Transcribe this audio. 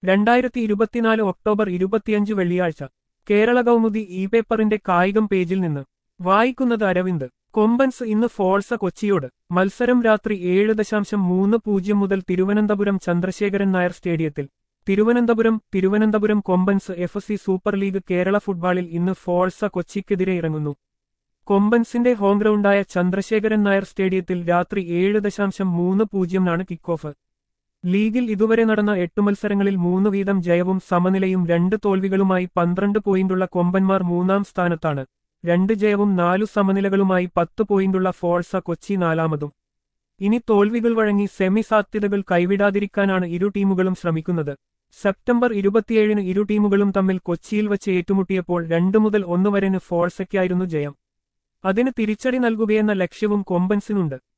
2024 October 25 വെള്ളിയാഴ്ച Kerala Kaumudi E പേപ്പറിന്റെ കായികം പേജിൽ നിന്ന് വായിക്കുന്നത് അരവിന്ദ്. കൊമ്പൻസ് ഇന്ന് ഫോഴ്സ കൊച്ചിയോട്. മത്സരം രാത്രി 7:30 മുതൽ തിരുവനന്തപുരം ചന്ദ്രശേഖരൻ നായർ സ്റ്റേഡിയത്തിൽ. Thiruvananthapuram Kombans FC super league Kerala ഫുട്ബോളിൽ ഇന്ന് ഫോഴ്സ കൊച്ചിക്കെതിരെ ഇറങ്ങുന്നു. കൊമ്പൻസിന്റെ ഹോം ഗ്രൗണ്ടായ ചന്ദ്രശേഖരൻ നായർ സ്റ്റേഡിയത്തിൽ രാത്രി 7:30 കിക്ക് ഓഫ്. ലീഗിൽ ഇതുവരെ നടന്ന 8 മത്സരങ്ങളിൽ 3 വീതം ജയവും സമനിലയും 2 തോൽവികളുമായി 12 പോയിന്റുള്ള കൊമ്പന്മാർ 3-ാം സ്ഥാനത്താണ്. 2 ജയവും 4 സമനിലകളുമായി 10 പോയിന്റുള്ള ഫോഴ്സ കൊച്ചി 4-മതും. ഇനി തോൽവികൾ വഴങ്ങി സെമി സാധ്യതകൾ കൈവിടാതിരിക്കാനാണ് ഇരു ടീമുകളും ശ്രമിക്കുന്നത്. സെപ്റ്റംബർ 27 ഇരു ടീമുകളും തമ്മിൽ കൊച്ചിയിൽ വച്ച് ഏറ്റുമുട്ടിയപ്പോൾ 2-1 വരെ ഫോഴ്സയ്ക്കായിരുന്നു ജയം. അതിന് തിരിച്ചടി നൽകുകയെന്ന ലക്ഷ്യവും കൊമ്പൻസിനുണ്ട്.